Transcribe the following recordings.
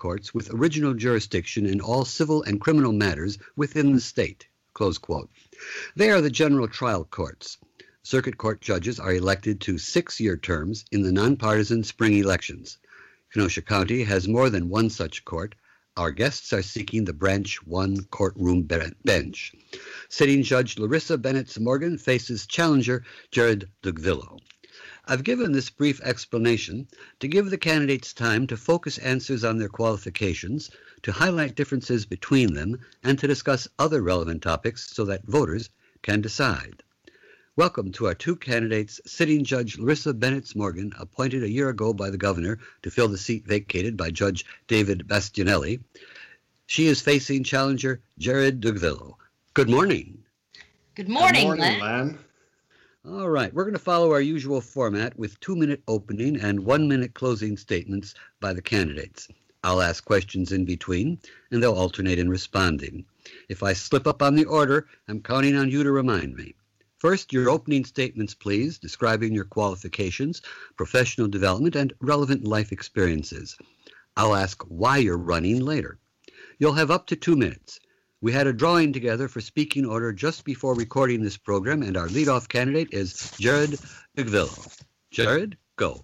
courts with original jurisdiction in all civil and criminal matters within the state." Close quote. They are the general trial courts. Circuit court judges are elected to 6-year terms in the nonpartisan spring elections. Kenosha County has more than one such court. Our guests are seeking the Branch 1 courtroom bench. Sitting Judge Larissa Bennett Morgan faces challenger Jared Dugvillo. I've given this brief explanation to give the candidates time to focus answers on their qualifications, to highlight differences between them, and to discuss other relevant topics so that voters can decide. Welcome to our two candidates, Sitting Judge Larissa Bennett Morgan, appointed a year ago by the governor to fill the seat vacated by Judge David Bastianelli. She is facing challenger Jared Dugvillo. Good morning. Good morning, Len. All right, we're going to follow our usual format with 2-minute opening and 1-minute closing statements by the candidates. I'll ask questions in between, and they'll alternate in responding. If I slip up on the order, I'm counting on you to remind me. First, your opening statements, please, describing your qualifications, professional development, and relevant life experiences. I'll ask why you're running later. You'll have up to 2 minutes. We had a drawing together for speaking order just before recording this program, and our leadoff candidate is Jared Dugvillo. Jared, go.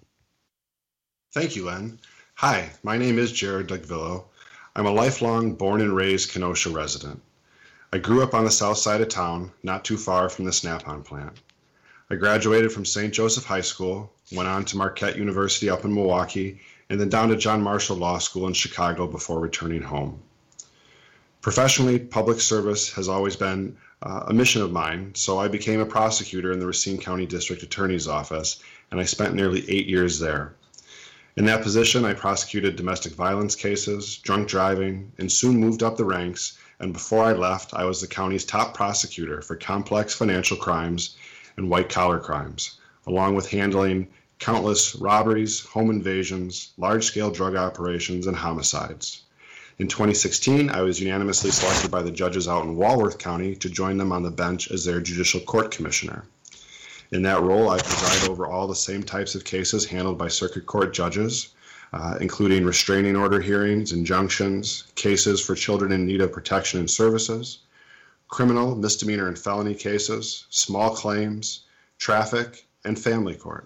Thank you, Len. Hi, my name is Jared Dugvillo. I'm a lifelong born and raised Kenosha resident. I grew up on the south side of town, not too far from the Snap-on plant. I graduated from St. Joseph High School, went on to Marquette University up in Milwaukee, and then down to John Marshall Law School in Chicago before returning home. Professionally, public service has always been a mission of mine, so I became a prosecutor in the Racine County District Attorney's Office, and I spent nearly 8 years there. In that position, I prosecuted domestic violence cases, drunk driving, and soon moved up the ranks, and before I left, I was the county's top prosecutor for complex financial crimes and white-collar crimes, along with handling countless robberies, home invasions, large-scale drug operations, and homicides. In 2016, I was unanimously selected by the judges out in Walworth County to join them on the bench as their judicial court commissioner. In that role, I preside over all the same types of cases handled by circuit court judges, including restraining order hearings, injunctions, cases for children in need of protection and services, criminal, misdemeanor, and felony cases, small claims, traffic, and family court.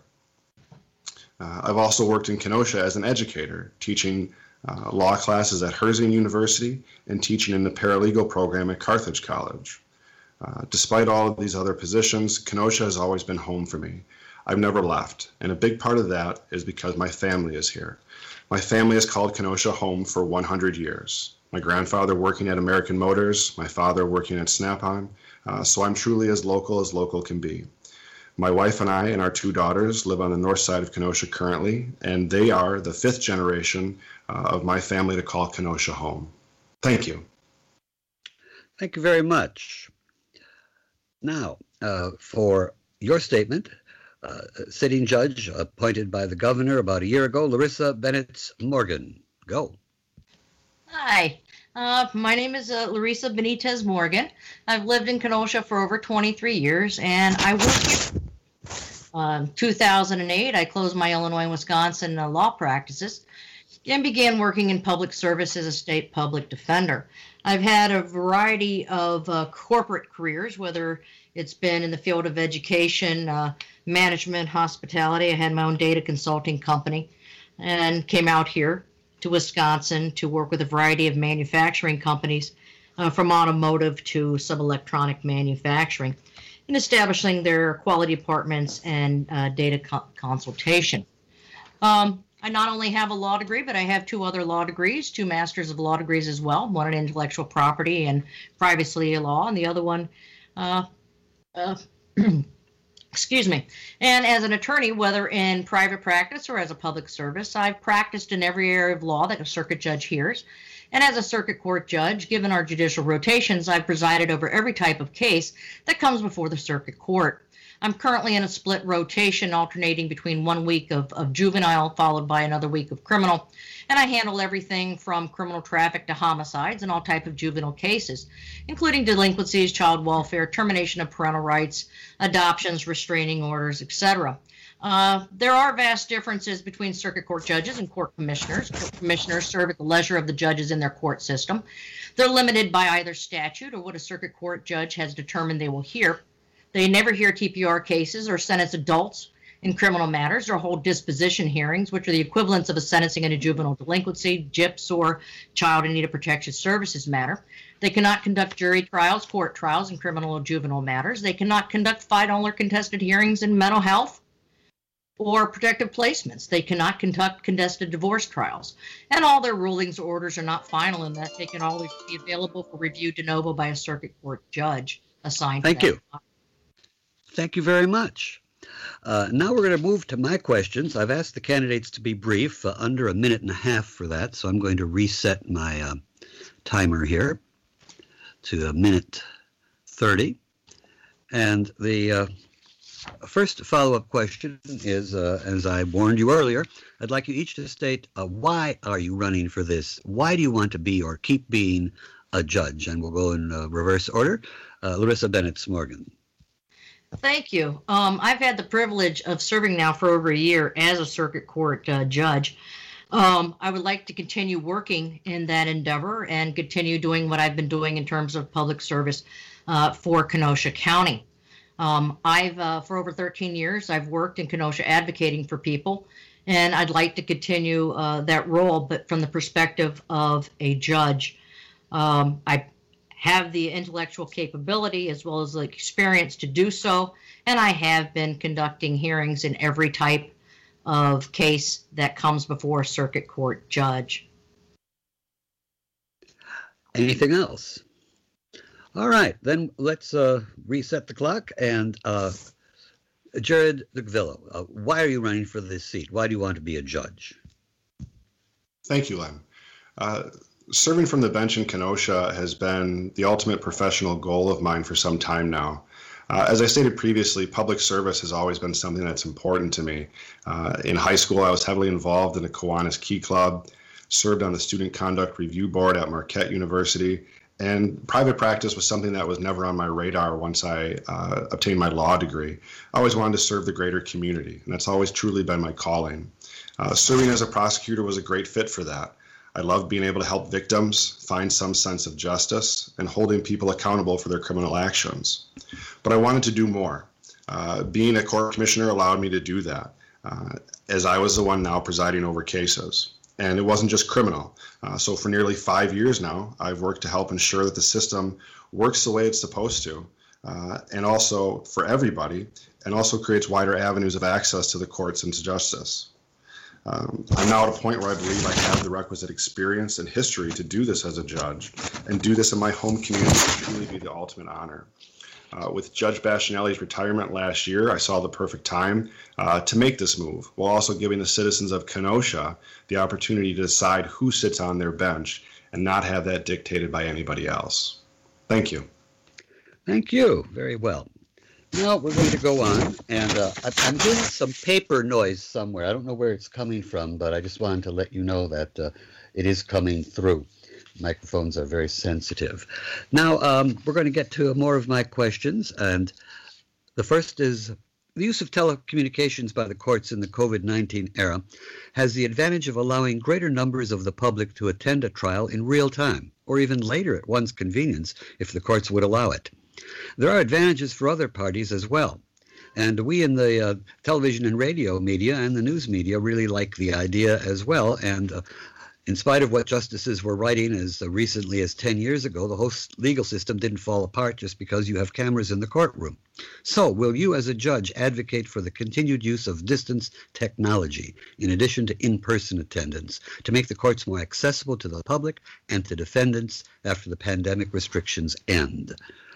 I've also worked in Kenosha as an educator, teaching law classes at Herzing University and teaching in the paralegal program at Carthage College. Despite all of these other positions, Kenosha has always been home for me. I've never left, and a big part of that is because my family is here. My family has called Kenosha home for 100 years. My grandfather working at American Motors, my father working at Snap-on, so I'm truly as local can be. My wife and I and our 2 daughters live on the north side of Kenosha currently, and they are the 5th generation of my family to call Kenosha home. Thank you. Thank you very much. Now, for your statement, sitting judge appointed by the governor about a year ago, Larissa Bennett Morgan. Go. Hi, my name is Larissa Benitez Morgan. I've lived in Kenosha for over 23 years, and I work here. 2008, I closed my Illinois and Wisconsin law practices and began working in public service as a state public defender. I've had a variety of corporate careers, whether it's been in the field of education, management, hospitality. I had my own data consulting company and came out here to Wisconsin to work with a variety of manufacturing companies, from automotive to sub-electronic manufacturing, in establishing their quality departments and data consultation. I not only have a law degree, but I have 2 other law degrees, 2 masters of law degrees as well, one in intellectual property and privacy law, and the other one, excuse me. And as an attorney, whether in private practice or as a public service, I've practiced in every area of law that a circuit judge hears. And as a circuit court judge, given our judicial rotations, I've presided over every type of case that comes before the circuit court. I'm currently in a split rotation, alternating between 1 week of juvenile followed by another week of criminal. And I handle everything from criminal traffic to homicides and all type of juvenile cases, including delinquencies, child welfare, termination of parental rights, adoptions, restraining orders, etc. There are vast differences between circuit court judges and court commissioners. Court commissioners serve at the leisure of the judges in their court system. They're limited by either statute or what a circuit court judge has determined they will hear. They never hear TPR cases or sentence adults in criminal matters or hold disposition hearings, which are the equivalents of a sentencing in a juvenile delinquency, JIPS, or child in need of protection services matter. They cannot conduct jury trials, court trials in criminal or juvenile matters. They cannot conduct final or contested hearings in mental health or protective placements. They cannot conduct contested divorce trials. And all their rulings or orders are not final in that they can always be available for review de novo by a circuit court judge assigned to them. Thank you. Thank you very much. Now we're going to move to my questions. I've asked the candidates to be brief, under a minute and a half for that, so I'm going to reset my timer here to a minute 30. And the first follow-up question is, as I warned you earlier, I'd like you each to state why are you running for this? Why do you want to be or keep being a judge? And we'll go in reverse order. Larissa Bennett-Smorgan. Thank you. I've had the privilege of serving now for over a year as a circuit court judge. I would like to continue working in that endeavor and continue doing what I've been doing in terms of public service for Kenosha County. For over 13 years, I've worked in Kenosha advocating for people, and I'd like to continue that role, but from the perspective of a judge. I have the intellectual capability as well as the experience to do so, and I have been conducting hearings in every type of case that comes before a circuit court judge. Anything else? All right, then let's reset the clock. And Jared Dugvillo, why are you running for this seat? Why do you want to be a judge? Thank you, Len. Serving from the bench in Kenosha has been the ultimate professional goal of mine for some time now. As I stated previously, public service has always been something that's important to me. In high school, I was heavily involved in the Kiwanis Key Club, served on the Student Conduct Review Board at Marquette University, and private practice was something that was never on my radar once I obtained my law degree. I always wanted to serve the greater community, and that's always truly been my calling. Serving as a prosecutor was a great fit for that. I love being able to help victims find some sense of justice and holding people accountable for their criminal actions. But I wanted to do more. Being a court commissioner allowed me to do that, as I was the one now presiding over cases. And it wasn't just criminal. So for nearly 5 years now, I've worked to help ensure that the system works the way it's supposed to, and also for everybody, and also creates wider avenues of access to the courts and to justice. I'm now at a point where I believe I have the requisite experience and history to do this as a judge, and do this in my home community would truly be the ultimate honor. With Judge Bastianelli's retirement last year, I saw the perfect time to make this move, while also giving the citizens of Kenosha the opportunity to decide who sits on their bench and not have that dictated by anybody else. Thank you. Thank you. Very well. Now we're going to go on, and I'm hearing some paper noise somewhere. I don't know where it's coming from, but I just wanted to let you know that it is coming through. Microphones are very sensitive. Now we're going to get to more of my questions, and the first is the use of telecommunications by the courts in the COVID-19 era has the advantage of allowing greater numbers of the public to attend a trial in real time, or even later at one's convenience if the courts would allow it. There are advantages for other parties as well, and we in the television and radio media and the news media really like the idea as well. And in spite of what justices were writing as recently as 10 years ago, the whole legal system didn't fall apart just because you have cameras in the courtroom. So will you as a judge advocate for the continued use of distance technology in addition to in-person attendance to make the courts more accessible to the public and to defendants after the pandemic restrictions end?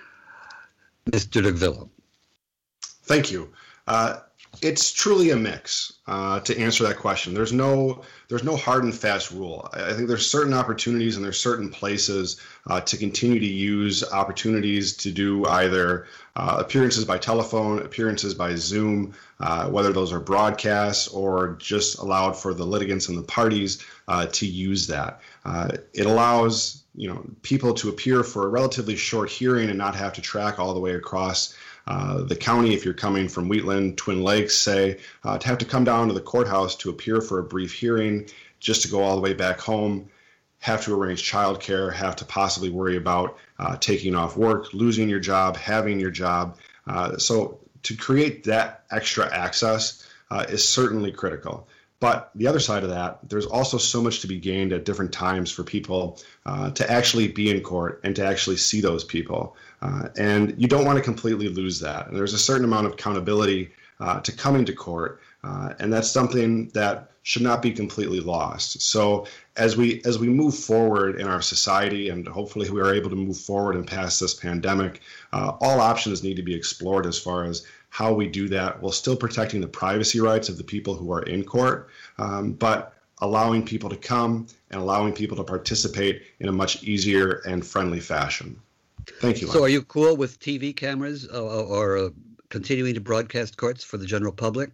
Mr. Dugvillo. Thank you. It's truly a mix to answer that question. There's no hard and fast rule. I think there's certain opportunities and there's certain places to continue to use opportunities to do either appearances by telephone, appearances by Zoom, whether those are broadcasts or just allowed for the litigants and the parties to use that. It allows people to appear for a relatively short hearing and not have to track all the way across The county, if you're coming from Wheatland, Twin Lakes, say, to have to come down to the courthouse to appear for a brief hearing, just to go all the way back home, have to arrange childcare, have to possibly worry about taking off work, losing your job, having your job. So to create that extra access is certainly critical. But the other side of that, there's also so much to be gained at different times for people to actually be in court and to actually see those people. And you don't want to completely lose that. And there's a certain amount of accountability to coming to court. And that's something that should not be completely lost. So as we move forward in our society, and hopefully we are able to move forward and past this pandemic, all options need to be explored as far as how we do that while still protecting the privacy rights of the people who are in court, but allowing people to come and allowing people to participate in a much easier and friendly fashion. Thank you. So are you cool with TV cameras or continuing to broadcast courts for the general public?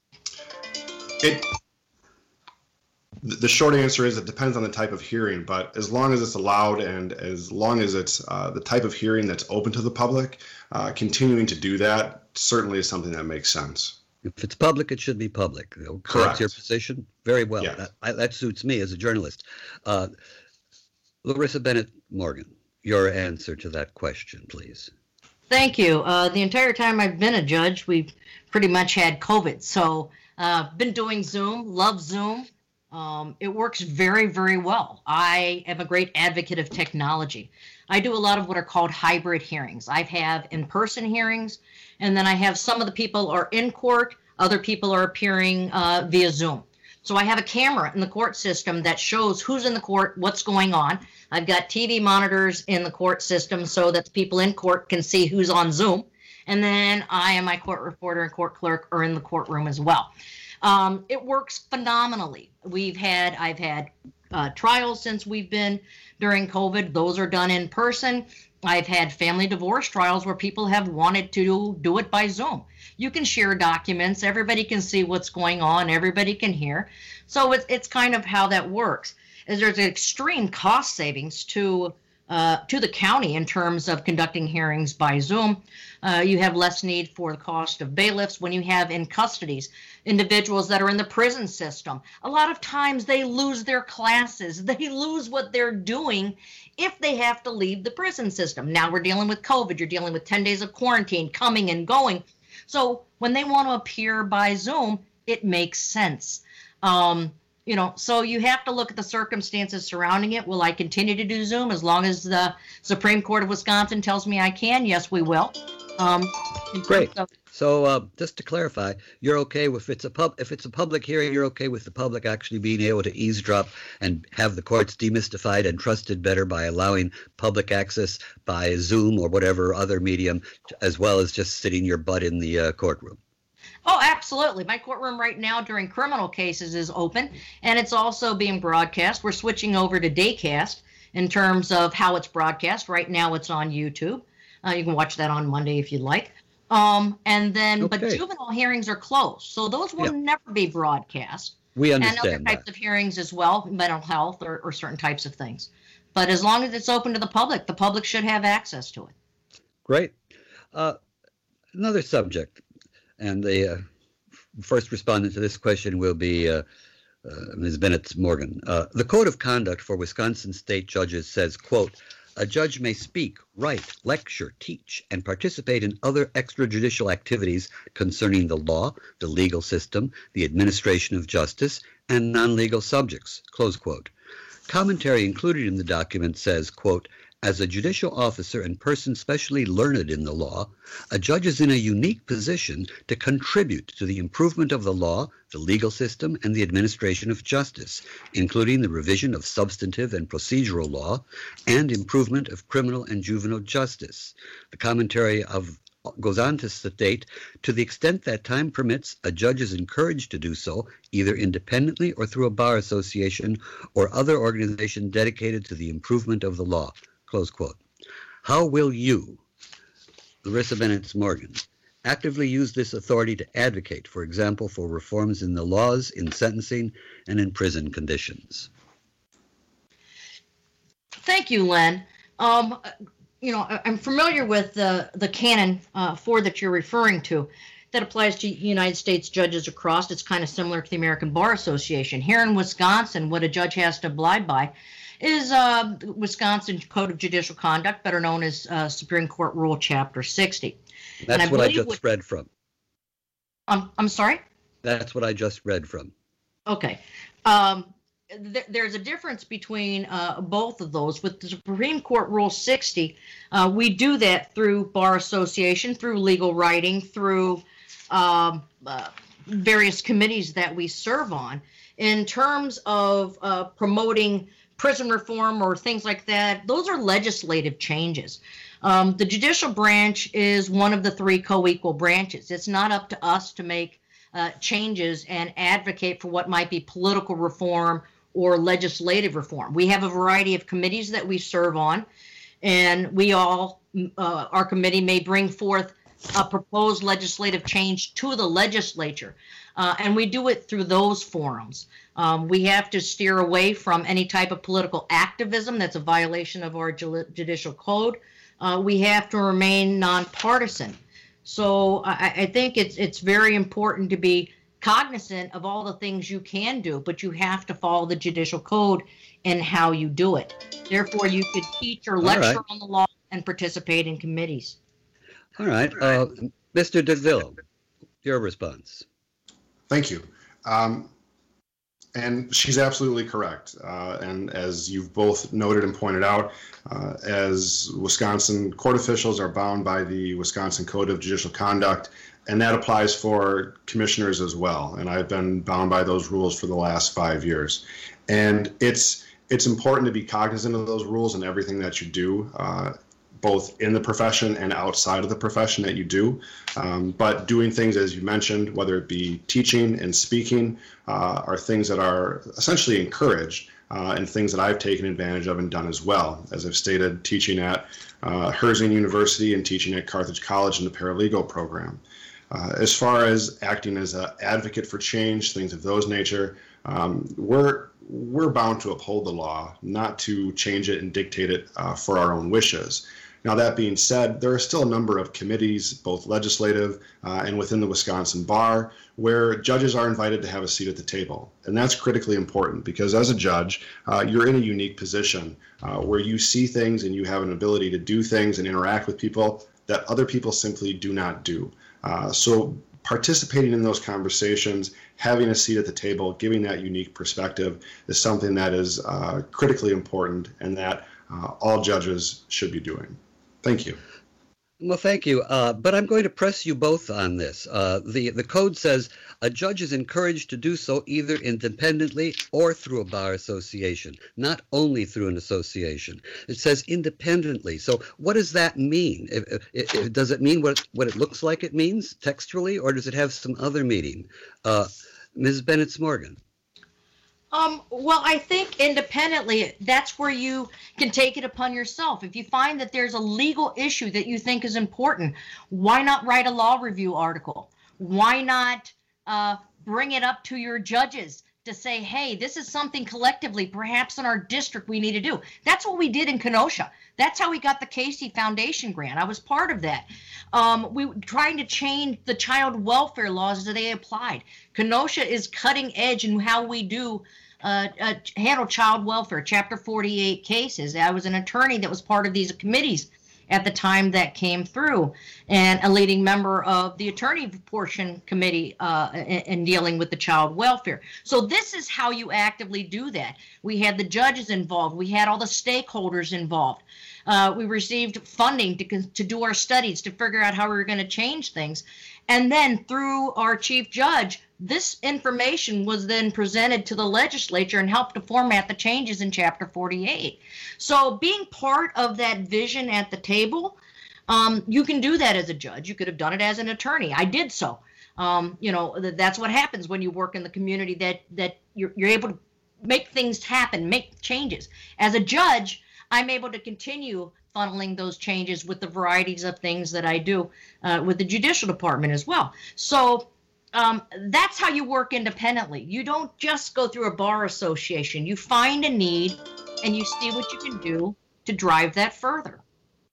The short answer is it depends on the type of hearing, but as long as it's allowed and as long as it's the type of hearing that's open to the public, continuing to do that certainly is something that makes sense. If it's public, it should be public. Correct. That's your position? Very well. Yes. That suits me as a journalist. Larissa Bennett Morgan, your answer to that question, please. Thank you. The entire time I've been a judge, we've pretty much had COVID. So been doing Zoom, love Zoom. It works very, very well. I am a great advocate of technology. I do a lot of what are called hybrid hearings. I have in-person hearings, and then I have some of the people are in court, other people are appearing via Zoom. So I have a camera in the court system that shows who's in the court, what's going on. I've got TV monitors in the court system so that the people in court can see who's on Zoom. And then I and my court reporter and court clerk are in the courtroom as well. It works phenomenally. I've had trials since we've been during COVID. Those are done in person. I've had family divorce trials where people have wanted to do it by Zoom. You can share documents. Everybody can see what's going on. Everybody can hear. So it's kind of how that works. There's an extreme cost savings to the county in terms of conducting hearings by Zoom. You have less need for the cost of bailiffs when you have in custodies individuals that are in the prison system. A lot of times they lose their classes. They lose what they're doing if they have to leave the prison system. Now we're dealing with COVID. You're dealing with 10 days of quarantine coming and going. So when they want to appear by Zoom, it makes sense. So you have to look at the circumstances surrounding it. Will I continue to do Zoom as long as the Supreme Court of Wisconsin tells me I can? Yes, we will. Great. So just to clarify, you're okay with if it's a public hearing, you're okay with the public actually being able to eavesdrop and have the courts demystified and trusted better by allowing public access by Zoom or whatever other medium, as well as just sitting your butt in the courtroom. Oh, absolutely. My courtroom right now during criminal cases is open, and it's also being broadcast. We're switching over to Daycast in terms of how it's broadcast. Right now it's on YouTube. You can watch that on Monday if you'd like. But juvenile hearings are closed, so those will never be broadcast. We understand and other types of hearings as well, mental health or certain types of things. But as long as it's open to the public should have access to it. Great. Another subject, and the first respondent to this question will be Ms. Bennett Morgan. The Code of Conduct for Wisconsin State Judges says, quote, "A judge may speak, write, lecture, teach, and participate in other extrajudicial activities concerning the law, the legal system, the administration of justice, and non-legal subjects," close quote. Commentary included in the document says, quote, "As a judicial officer and person specially learned in the law, a judge is in a unique position to contribute to the improvement of the law, the legal system, and the administration of justice, including the revision of substantive and procedural law and improvement of criminal and juvenile justice." The commentary goes on to state, "To the extent that time permits, a judge is encouraged to do so, either independently or through a bar association or other organization dedicated to the improvement of the law," close quote. How will you, Larissa Bennett Morgan, actively use this authority to advocate, for example, for reforms in the laws, in sentencing, and in prison conditions? Thank you, Len. I'm familiar with the canon 4 that you're referring to that applies to United States judges across. It's kind of similar to the American Bar Association. Here in Wisconsin, what a judge has to abide by is Wisconsin Code of Judicial Conduct, better known as Supreme Court Rule Chapter 60. That's what I just read from. I'm sorry? That's what I just read from. Okay. There's a difference between both of those. With the Supreme Court Rule 60, we do that through Bar Association, through legal writing, through various committees that we serve on. In terms of promoting prison reform or things like that, those are legislative changes. The judicial branch is one of the 3 co-equal branches. It's not up to us to make changes and advocate for what might be political reform or legislative reform. We have a variety of committees that we serve on, and we all, our committee may bring forth a proposed legislative change to the legislature, and we do it through those forums. We have to steer away from any type of political activism that's a violation of our judicial code. We have to remain nonpartisan. So I think it's very important to be cognizant of all the things you can do, but you have to follow the judicial code and how you do it. Therefore, you could teach or lecture on the law and participate in committees. All right. Mr. DeVille, your response. Thank you. And she's absolutely correct. And as you've both noted and pointed out, as Wisconsin court officials are bound by the Wisconsin Code of Judicial Conduct, and that applies for commissioners as well. And I've been bound by those rules for the last 5 years. And it's important to be cognizant of those rules in everything that you do, both in the profession and outside of the profession that you do. But doing things, as you mentioned, whether it be teaching and speaking, are things that are essentially encouraged, and things that I've taken advantage of and done as well. As I've stated, teaching at Herzing University and teaching at Carthage College in the paralegal program. As far as acting as an advocate for change, things of those nature, we're bound to uphold the law, not to change it and dictate it for our own wishes. Now, that being said, there are still a number of committees, both legislative and within the Wisconsin Bar, where judges are invited to have a seat at the table. And that's critically important because as a judge, you're in a unique position where you see things and you have an ability to do things and interact with people that other people simply do not do. So participating in those conversations, having a seat at the table, giving that unique perspective is something that is critically important and that all judges should be doing. Thank you. Well, thank you. But I'm going to press you both on this. The code says a judge is encouraged to do so either independently or through a bar association, not only through an association. It says independently. So what does that mean? Does it mean what it looks like it means textually, or does it have some other meaning? Ms. Bennett-Morgan. Well, I think independently, that's where you can take it upon yourself. If you find that there's a legal issue that you think is important, why not write a law review article? Why not bring it up to your judges to say, hey, this is something collectively, perhaps in our district, we need to do. That's what we did in Kenosha. That's how we got the Casey Foundation grant. I was part of that. We were trying to change the child welfare laws as they applied. Kenosha is cutting edge in how we do handle child welfare, Chapter 48 cases. I was an attorney that was part of these committees at the time that came through, and a leading member of the attorney portion committee in dealing with the child welfare. So this is how you actively do that. We had the judges involved. We had all the stakeholders involved. We received funding to do our studies, to figure out how we were going to change things. And then through our chief judge, this information was then presented to the legislature and helped to format the changes in Chapter 48. So being part of that vision at the table, you can do that as a judge. You could have done it as an attorney. I did so. That's what happens when you work in the community, that you're able to make things happen, make changes. As a judge, I'm able to continue funneling those changes with the varieties of things that I do with the judicial department as well. So that's how you work independently. You don't just go through a bar association. You find a need and you see what you can do to drive that further.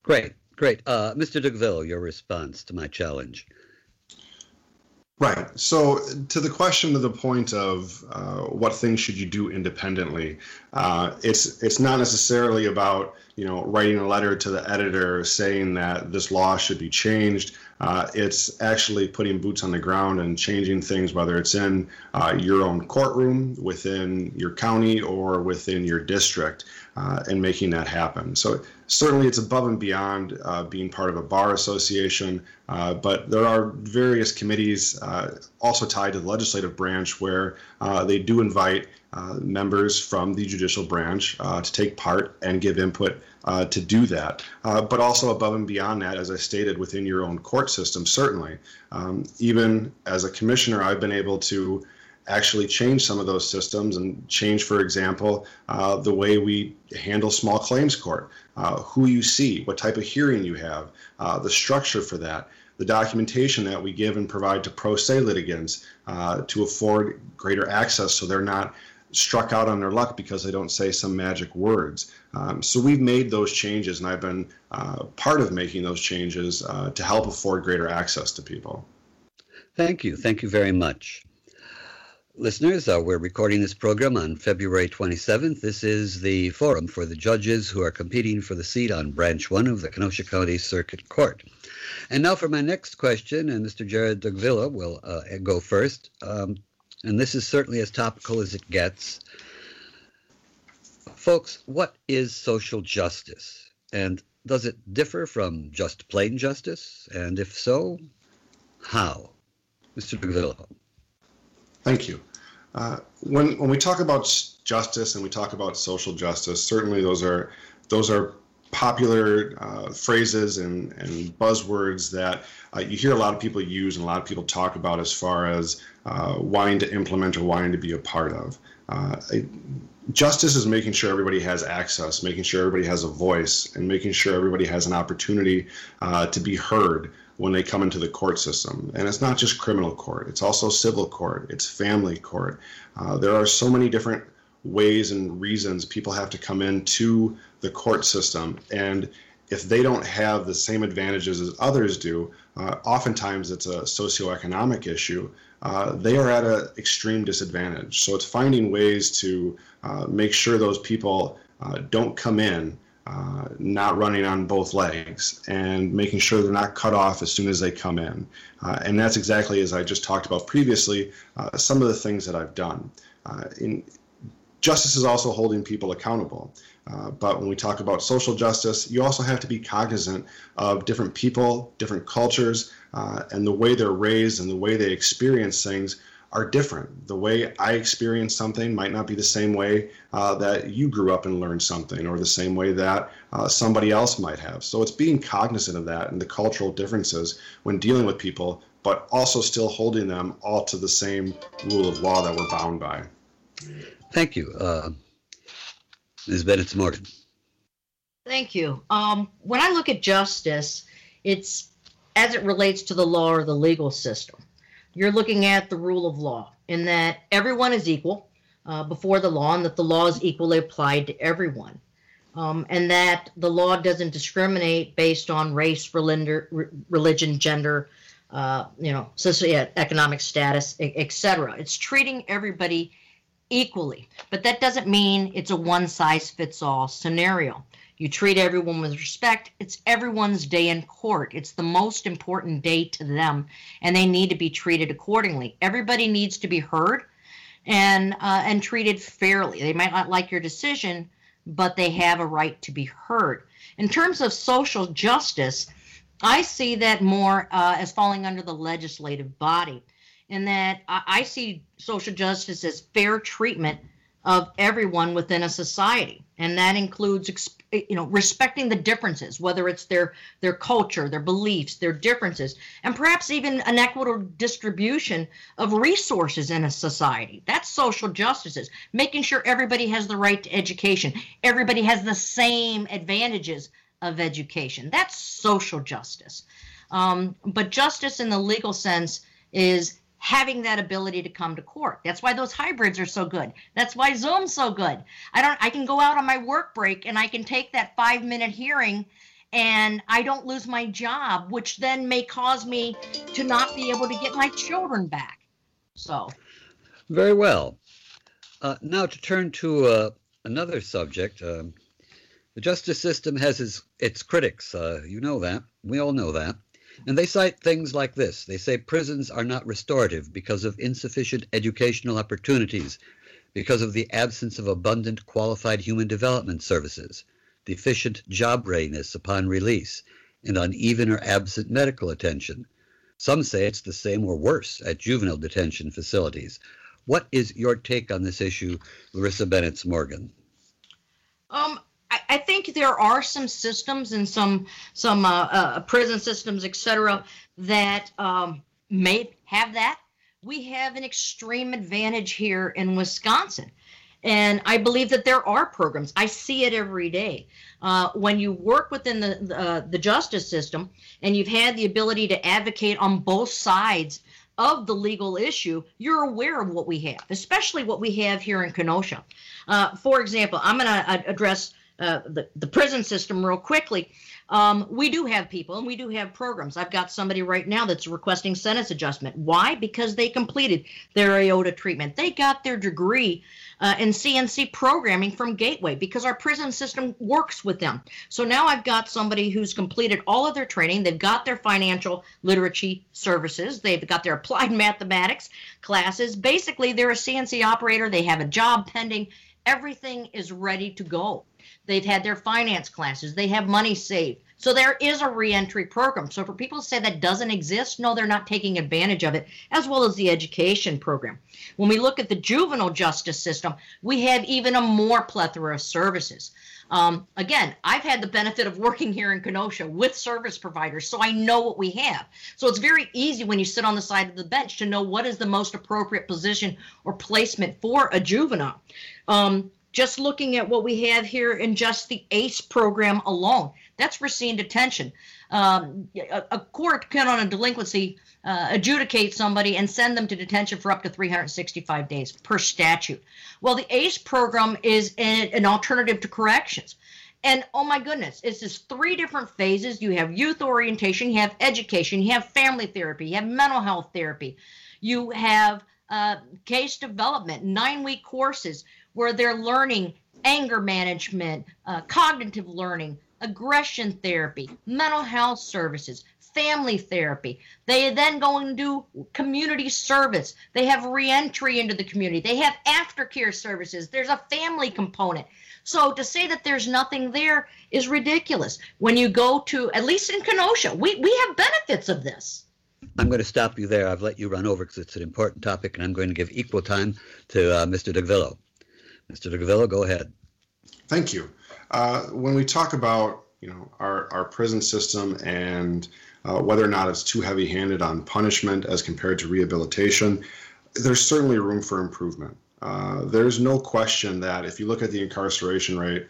Great, great. Mr. Dugville, your response to my challenge. Right. So to the question to the point of what things should you do independently, it's not necessarily about writing a letter to the editor saying that this law should be changed. It's actually putting boots on the ground and changing things, whether it's in your own courtroom, within your county, or within your district, and making that happen. So certainly it's above and beyond being part of a bar association, but there are various committees also tied to the legislative branch where they do invite members from the judicial branch to take part and give input to do that. But also above and beyond that, as I stated, within your own court system, certainly. Even as a commissioner, I've been able to actually change some of those systems and change, for example, the way we handle small claims court, who you see, what type of hearing you have, the structure for that, the documentation that we give and provide to pro se litigants to afford greater access so they're not struck out on their luck because they don't say some magic words. So we've made those changes, and I've been part of making those changes to help afford greater access to people. Thank you. Thank you very much. Listeners, we're recording this program on February 27th. This is the forum for the judges who are competing for the seat on Branch 1 of the Kenosha County Circuit Court. And now for my next question, and Mr. Jared Dugvilla will go first. And this is certainly as topical as it gets. Folks, what is social justice? And does it differ from just plain justice? And if so, how? Mr. Dugvilla. Thank you. When we talk about justice and we talk about social justice, certainly those are popular phrases and buzzwords that you hear a lot of people use and a lot of people talk about as far as wanting to implement or wanting to be a part of. Justice is making sure everybody has access, making sure everybody has a voice, and making sure everybody has an opportunity to be heard when they come into the court system. And it's not just criminal court, it's also civil court, it's family court. There are so many different ways and reasons people have to come into the court system. And if they don't have the same advantages as others do, oftentimes it's a socioeconomic issue. They are at an extreme disadvantage. So it's finding ways to make sure those people don't come in not running on both legs, and making sure they're not cut off as soon as they come in. And that's exactly, as I just talked about previously, some of the things that I've done. Justice is also holding people accountable. But when we talk about social justice, you also have to be cognizant of different people, different cultures, and the way they're raised and the way they experience things are different. The way I experience something might not be the same way that you grew up and learned something, or the same way that somebody else might have. So it's being cognizant of that and the cultural differences when dealing with people, but also still holding them all to the same rule of law that we're bound by. Thank you. Ms. Bennett-Morgan. Thank you. When I look at justice, it's as it relates to the law or the legal system. You're looking at the rule of law, in that everyone is equal before the law, and that the law is equally applied to everyone, and that the law doesn't discriminate based on race, religion, gender, socioeconomic status, etc. It's treating everybody equally, but that doesn't mean it's a one-size-fits-all scenario. You treat everyone with respect. It's everyone's day in court. It's the most important day to them, and they need to be treated accordingly. Everybody needs to be heard and treated fairly. They might not like your decision, but they have a right to be heard. In terms of social justice, I see that more as falling under the legislative body, in that I see social justice as fair treatment of everyone within a society, and that includes respecting the differences, whether it's their culture, their beliefs, their differences, and perhaps even an equitable distribution of resources in a society. That's social justice, making sure everybody has the right to education, everybody has the same advantages of education. That's social justice. But justice in the legal sense is having that ability to come to court. That's why those hybrids are so good. That's why Zoom's so good. I can go out on my work break and I can take that 5-minute hearing and I don't lose my job, which then may cause me to not be able to get my children back. So. Very well. Now to turn to another subject. The justice system has its critics. You know that. We all know that. And they cite things like this. They say prisons are not restorative because of insufficient educational opportunities, because of the absence of abundant qualified human development services, deficient job readiness upon release, and uneven or absent medical attention. Some say it's the same or worse at juvenile detention facilities. What is your take on this issue, Larissa Bennett Morgan? I think there are some systems and some prison systems, et cetera, that may have that. We have an extreme advantage here in Wisconsin. And I believe that there are programs. I see it every day. When you work within the justice system and you've had the ability to advocate on both sides of the legal issue, you're aware of what we have, especially what we have here in Kenosha. For example, I'm going to address the prison system real quickly. We do have people and we do have programs. I've got somebody right now that's requesting sentence adjustment. Why? Because they completed their AOTA treatment. They got their degree in CNC programming from Gateway because our prison system works with them. So now I've got somebody who's completed all of their training. They've got their financial literacy services. They've got their applied mathematics classes. Basically, they're a CNC operator. They have a job pending. Everything is ready to go. They've had their finance classes. They have money saved. So there is a reentry program. So for people to say that doesn't exist, no, they're not taking advantage of it, as well as the education program. When we look at the juvenile justice system, we have even a more plethora of services. Again, I've had the benefit of working here in Kenosha with service providers, so I know what we have. So it's very easy when you sit on the side of the bench to know what is the most appropriate position or placement for a juvenile. Just looking at what we have here in just the ACE program alone, that's receiving detention. A court can, on a delinquency, adjudicate somebody and send them to detention for up to 365 days per statute. Well, the ACE program is an alternative to corrections. And oh my goodness, it's just 3 different phases. You have youth orientation, you have education, you have family therapy, you have mental health therapy, you have case development, 9-week courses where they're learning anger management, cognitive learning, aggression therapy, mental health services, family therapy. They then go and do community service. They have reentry into the community. They have aftercare services. There's a family component. So to say that there's nothing there is ridiculous. When you go to, at least in Kenosha, we have benefits of this. I'm going to stop you there. I've let you run over because it's an important topic, and I'm going to give equal time to Mr. Dagvillo. Mr. Dagvillo, go ahead. Thank you. When we talk about our prison system and whether or not it's too heavy-handed on punishment as compared to rehabilitation, there's certainly room for improvement. There's no question that if you look at the incarceration rate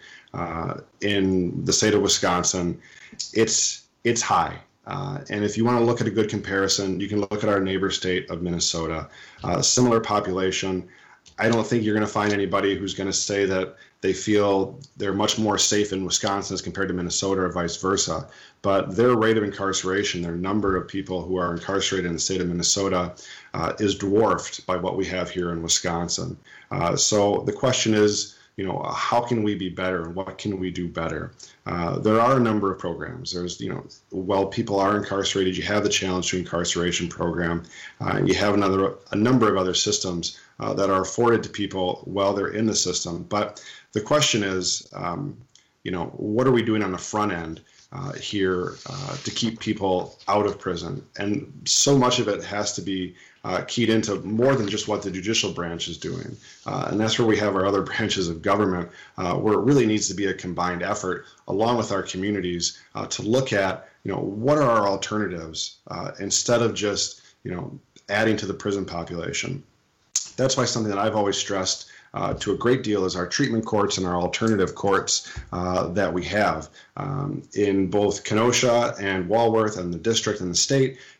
in the state of Wisconsin, it's high. And if you want to look at a good comparison, you can look at our neighbor state of Minnesota. Similar population. I don't think you're going to find anybody who's going to say that they feel they're much more safe in Wisconsin as compared to Minnesota or vice versa. But their rate of incarceration, their number of people who are incarcerated in the state of Minnesota is dwarfed by what we have here in Wisconsin. So the question is, how can we be better and what can we do better? There are a number of programs. There's, while people are incarcerated, you have the Challenge to Incarceration program. You have a number of other systems that are afforded to people while they're in the system. But the question is, what are we doing on the front end here to keep people out of prison? And so much of it has to be keyed into more than just what the judicial branch is doing. And that's where we have our other branches of government, where it really needs to be a combined effort along with our communities to look at, what are our alternatives instead of just, adding to the prison population. That's why something that I've always stressed to a great deal is our treatment courts and our alternative courts that we have in both Kenosha and Walworth and the district and the state.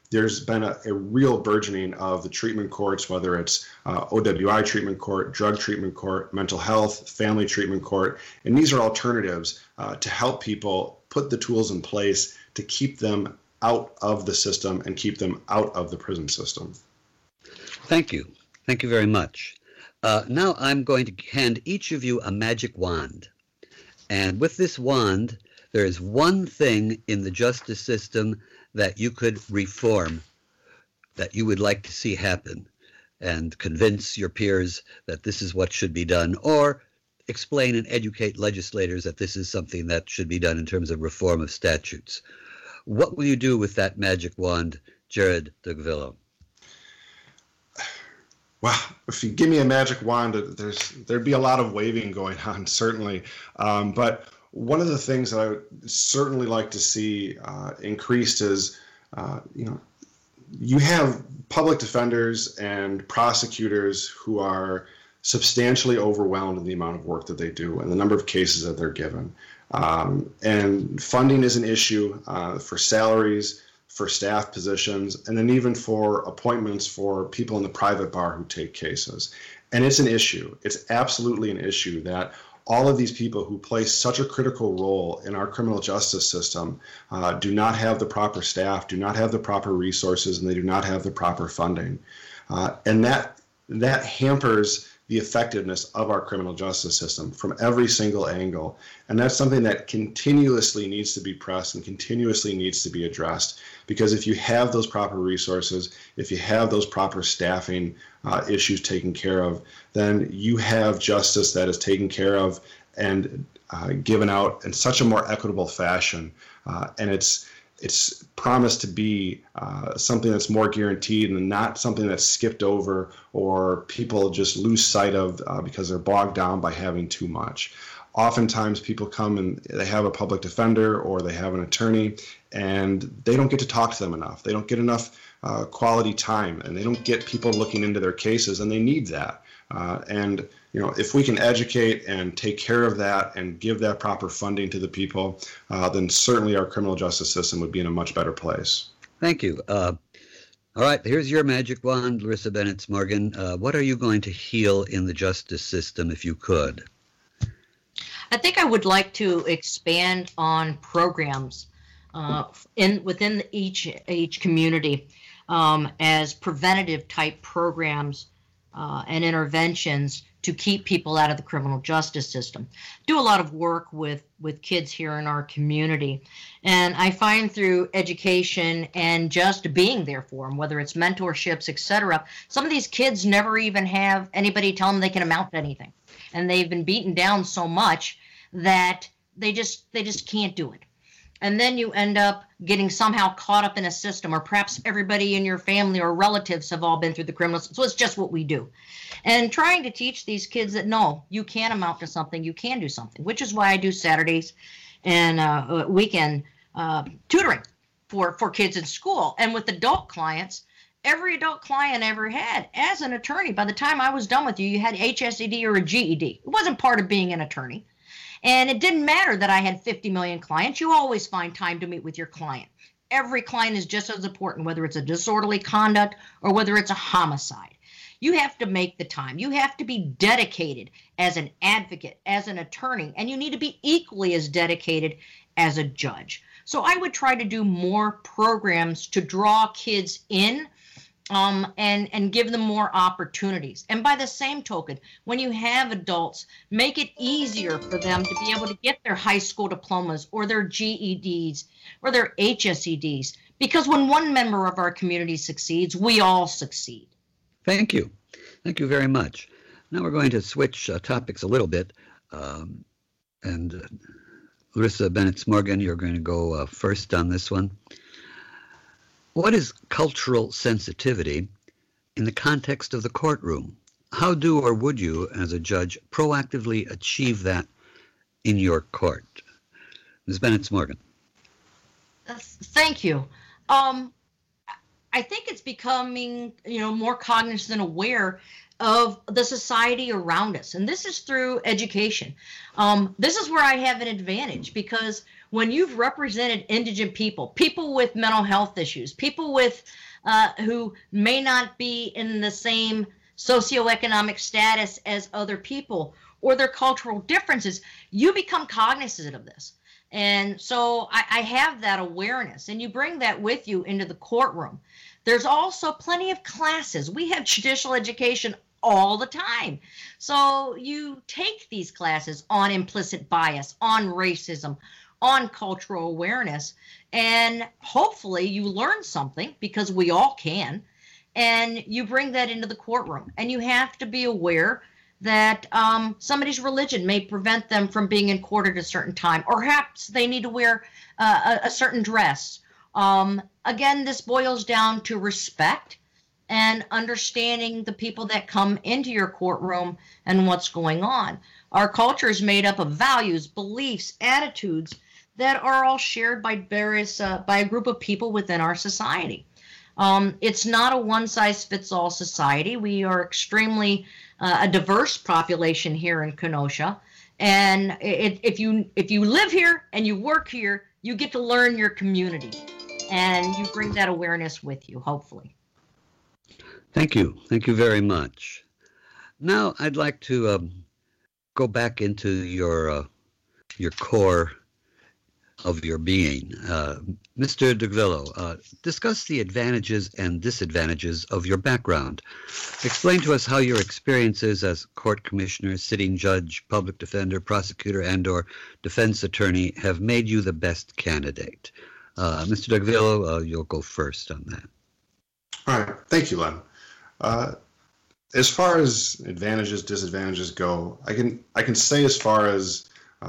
there's been a real burgeoning of the treatment courts, whether it's OWI treatment court, drug treatment court, mental health, family treatment court, and these are alternatives to help people put the tools in place to keep them out of the system and keep them out of the prison system. Thank you. Thank you very much. Now I'm going to hand each of you a magic wand. And with this wand, there is one thing in the justice system that you could reform, that you would like to see happen, and convince your peers that this is what should be done, or explain and educate legislators that this is something that should be done in terms of reform of statutes. What will you do with that magic wand, Jared Dugvillo? Well, if you give me a magic wand, there'd be a lot of waving going on, certainly. But one of the things that I would certainly like to see increased is, you have public defenders and prosecutors who are substantially overwhelmed in the amount of work that they do and the number of cases that they're given. And funding is an issue for salaries, for staff positions, and then even for appointments for people in the private bar who take cases. And it's an issue. It's absolutely an issue that all of these people who play such a critical role in our criminal justice system do not have the proper staff, do not have the proper resources, and they do not have the proper funding. And that hampers the effectiveness of our criminal justice system from every single angle. And that's something that continuously needs to be pressed and continuously needs to be addressed. Because if you have those proper resources, if you have those proper staffing issues taken care of, then you have justice that is taken care of and given out in such a more equitable fashion. And it's promised to be something that's more guaranteed and not something that's skipped over or people just lose sight of because they're bogged down by having too much. Oftentimes people come and they have a public defender or they have an attorney and they don't get to talk to them enough. They don't get enough quality time and they don't get people looking into their cases, and they need that. And if we can educate and take care of that and give that proper funding to the people, then certainly our criminal justice system would be in a much better place. Thank you. All right, here's your magic wand, Larissa Bennett Morgan. What are you going to heal in the justice system if you could? I think I would like to expand on programs within each community as preventative type programs and interventions to keep people out of the criminal justice system. Do a lot of work with kids here in our community. And I find through education and just being there for them, whether it's mentorships, etc., some of these kids never even have anybody tell them they can amount to anything. And they've been beaten down so much that they just can't do it. And then you end up getting somehow caught up in a system, or perhaps everybody in your family or relatives have all been through the criminal system, so it's just what we do. And trying to teach these kids that, no, you can amount to something, you can do something, which is why I do Saturdays and weekend tutoring for kids in school. And with adult clients, every adult client I ever had as an attorney, by the time I was done with you, you had HSED or a GED. It wasn't part of being an attorney. And it didn't matter that I had 50 million clients. You always find time to meet with your client. Every client is just as important, whether it's a disorderly conduct or whether it's a homicide. You have to make the time. You have to be dedicated as an advocate, as an attorney, and you need to be equally as dedicated as a judge. So I would try to do more programs to draw kids in and give them more opportunities. And by the same token, when you have adults, make it easier for them to be able to get their high school diplomas or their GEDs or their HSEDs. Because when one member of our community succeeds, we all succeed. Thank you. Thank you very much. Now we're going to switch topics a little bit. And Larissa Bennett Morgan, you're going to go first on this one. What is cultural sensitivity in the context of the courtroom? How do or would you, as a judge, proactively achieve that in your court? Ms. Bennett Morgan. Thank you. I think it's becoming, more cognizant and aware of the society around us. And this is through education. This is where I have an advantage, because when you've represented indigent people, people with mental health issues, people with who may not be in the same socioeconomic status as other people, or their cultural differences, you become cognizant of this. And so I have that awareness, and you bring that with you into the courtroom. There's also plenty of classes. We have judicial education all the time. So you take these classes on implicit bias, on racism, on cultural awareness, and hopefully you learn something, because we all can, and you bring that into the courtroom. And you have to be aware that somebody's religion may prevent them from being in court at a certain time, or perhaps they need to wear a certain dress. Again, this boils down to respect and understanding the people that come into your courtroom and what's going on. Our culture is made up of values, beliefs, attitudes that are all shared by by a group of people within our society. It's not a one-size-fits-all society. We are extremely a diverse population here in Kenosha, and if you live here and you work here, you get to learn your community, and you bring that awareness with you, hopefully. Thank you very much. Now I'd like to go back into your core of your being. Mr. Dugvillo, discuss the advantages and disadvantages of your background. Explain to us how your experiences as court commissioner, sitting judge, public defender, prosecutor, and/or defense attorney have made you the best candidate. Mr. Dugvillo, you'll go first on that. All right. Thank you, Len. As far as advantages, disadvantages go, I can say as far as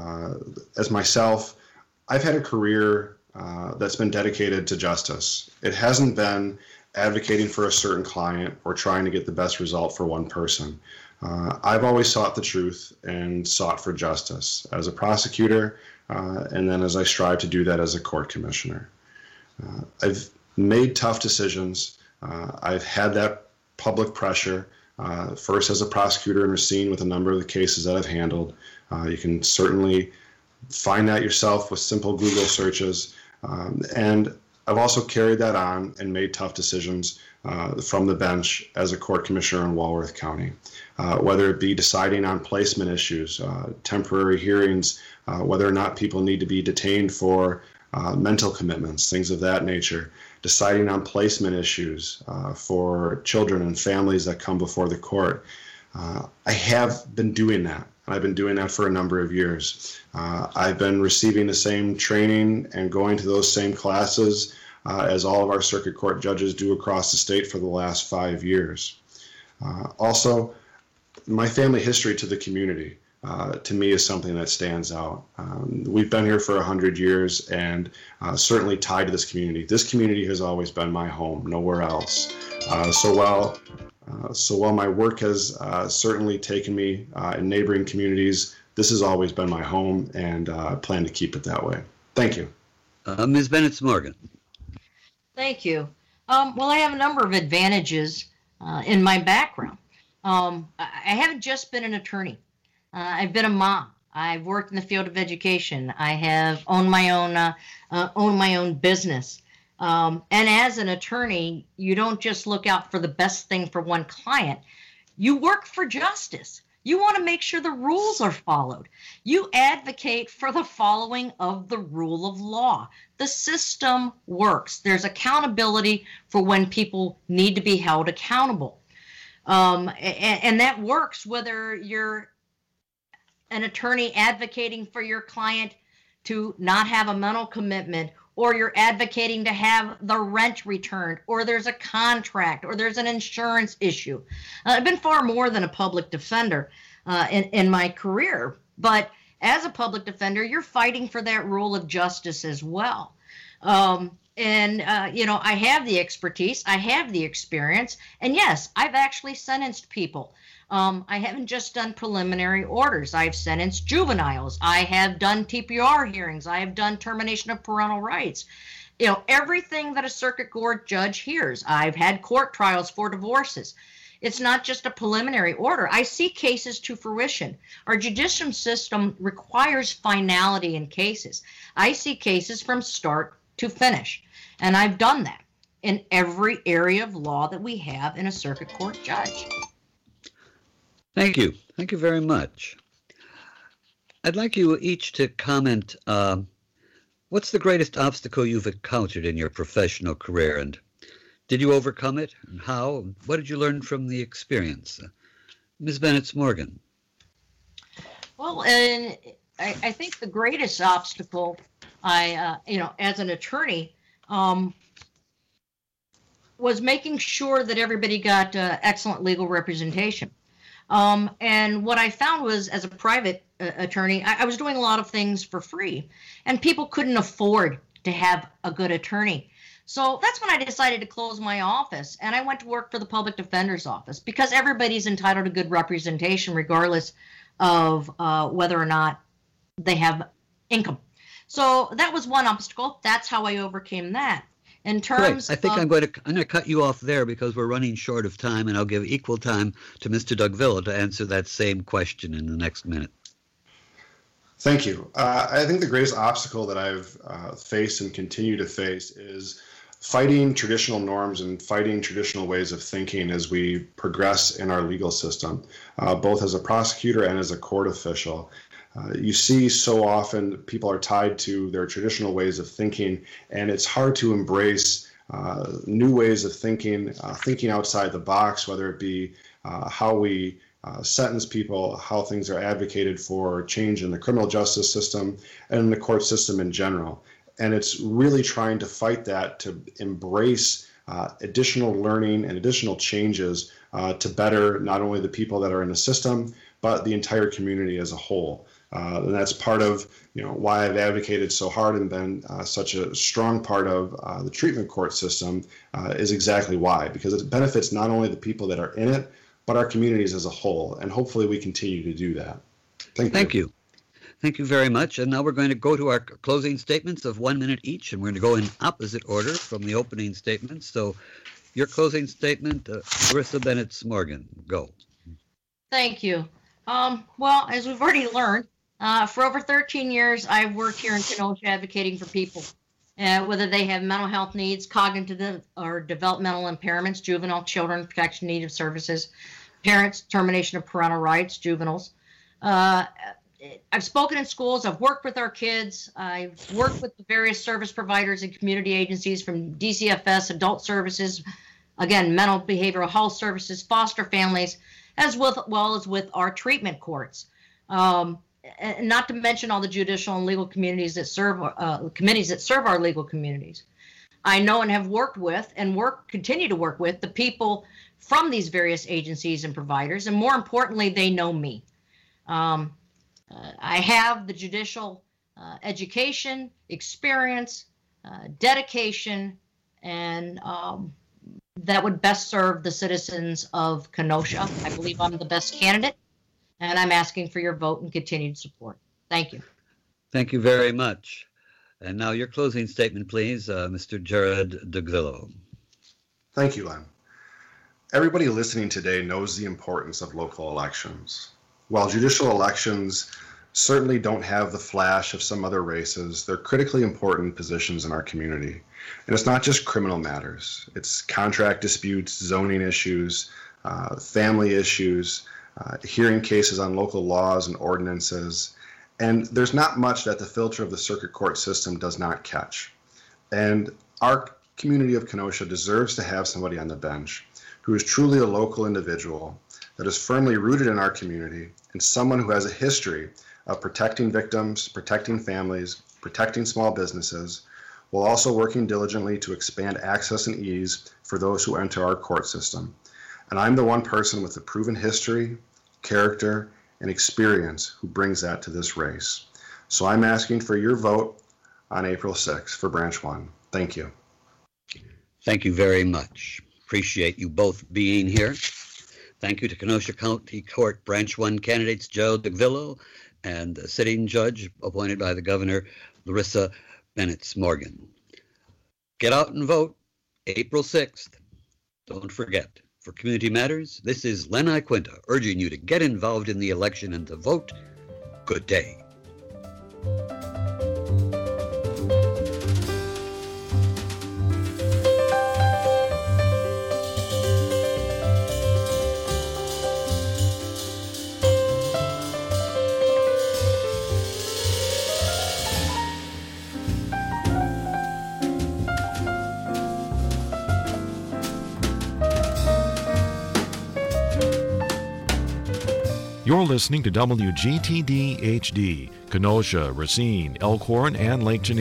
myself, I've had a career that's been dedicated to justice. It hasn't been advocating for a certain client or trying to get the best result for one person. I've always sought the truth and sought for justice as a prosecutor, and then as I strive to do that as a court commissioner. I've made tough decisions. I've had that public pressure, first as a prosecutor in Racine with a number of the cases that I've handled. You can certainly find that yourself with simple Google searches. And I've also carried that on and made tough decisions from the bench as a court commissioner in Walworth County, whether it be deciding on placement issues, temporary hearings, whether or not people need to be detained for mental commitments, things of that nature, deciding on placement issues for children and families that come before the court. I have been doing that. I've been doing that for a number of years. I've been receiving the same training and going to those same classes as all of our circuit court judges do across the state for the last 5 years. Also, my family history to the community, to me, is something that stands out. We've been here for 100 years and certainly tied to this community. This community has always been my home, nowhere else. So while my work has certainly taken me in neighboring communities, this has always been my home, and I plan to keep it that way. Thank you. Ms. Bennett-Morgan. Thank you. Well, I have a number of advantages in my background. I haven't just been an attorney. I've been a mom. I've worked in the field of education. I have owned my own business. And as an attorney, you don't just look out for the best thing for one client. You work for justice. You want to make sure the rules are followed. You advocate for the following of the rule of law. The system works. There's accountability for when people need to be held accountable. And that works whether you're an attorney advocating for your client to not have a mental commitment, or you're advocating to have the rent returned, or there's a contract, or there's an insurance issue. I've been far more than a public defender in my career, but as a public defender, you're fighting for that rule of justice as well. I have the expertise, I have the experience, and yes, I've actually sentenced people. I haven't just done preliminary orders. I've sentenced juveniles. I have done TPR hearings. I have done termination of parental rights. Everything that a circuit court judge hears. I've had court trials for divorces. It's not just a preliminary order. I see cases to fruition. Our judicial system requires finality in cases. I see cases from start to finish, and I've done that in every area of law that we have in a circuit court judge. Thank you. Thank you very much. I'd like you each to comment, what's the greatest obstacle you've encountered in your professional career, and did you overcome it, and how? What did you learn from the experience? Ms. Bennett-Morgan. Well, and I think the greatest obstacle as an attorney, was making sure that everybody got excellent legal representation. And what I found was, as a private attorney, I was doing a lot of things for free, and people couldn't afford to have a good attorney. So that's when I decided to close my office, and I went to work for the public defender's office, because everybody's entitled to good representation regardless of whether or not they have income. So that was one obstacle. That's how I overcame that. In terms I think I'm going to cut you off there because we're running short of time, and I'll give equal time to Mr. Dugvillo to answer that same question in the next minute. Thank you. I think the greatest obstacle that I've faced and continue to face is fighting traditional norms and fighting traditional ways of thinking as we progress in our legal system, both as a prosecutor and as a court official. You see so often people are tied to their traditional ways of thinking, and it's hard to embrace new ways of thinking, thinking outside the box, whether it be how we sentence people, how things are advocated for change in the criminal justice system and in the court system in general. And it's really trying to fight that, to embrace additional learning and additional changes to better not only the people that are in the system, but the entire community as a whole. And that's part of why I've advocated so hard and been such a strong part of the treatment court system is exactly why, because it benefits not only the people that are in it, but our communities as a whole. And hopefully we continue to do that. Thank you. Thank you very much. And now we're going to go to our closing statements of 1 minute each, and we're going to go in opposite order from the opening statements. So your closing statement, Marissa Bennett-Morgan, go. Thank you. Well, as we've already learned, for over 13 years, I've worked here in Kenosha advocating for people, whether they have mental health needs, cognitive or developmental impairments, juvenile, children, protection needed services, parents, termination of parental rights, juveniles. I've spoken in schools. I've worked with our kids. I've worked with the various service providers and community agencies from DCFS, adult services, again, mental behavioral health services, foster families, as well as with our treatment courts. And not to mention all the judicial and legal communities that serve committees that serve our legal communities. I know and have worked with and continue to work with the people from these various agencies and providers, and more importantly, they know me. I have the judicial education, experience, dedication, and that would best serve the citizens of Kenosha. I believe I'm the best candidate, and I'm asking for your vote and continued support. Thank you. Thank you very much. And now your closing statement, please, Mr. Jared Dugvillo. Thank you, Len. Everybody listening today knows the importance of local elections. While judicial elections certainly don't have the flash of some other races, they're critically important positions in our community. And it's not just criminal matters. It's contract disputes, zoning issues, family issues, hearing cases on local laws and ordinances. And there's not much that the filter of the circuit court system does not catch. And our community of Kenosha deserves to have somebody on the bench who is truly a local individual that is firmly rooted in our community and someone who has a history of protecting victims, protecting families, protecting small businesses, while also working diligently to expand access and ease for those who enter our court system. And I'm the one person with the proven history, character, and experience who brings that to this race. So I'm asking for your vote on April 6th for Branch 1. Thank you. Thank you very much. Appreciate you both being here. Thank you to Kenosha County Court Branch 1 candidates Joe Dugvillo and the sitting judge appointed by the governor, Marissa Bennett-Morgan. Get out and vote April 6th. Don't forget. For Community Matters, this is Len Iquinta urging you to get involved in the election and to vote. Good day. You're listening to WGTD HD, Kenosha, Racine, Elkhorn, and Lake Geneva.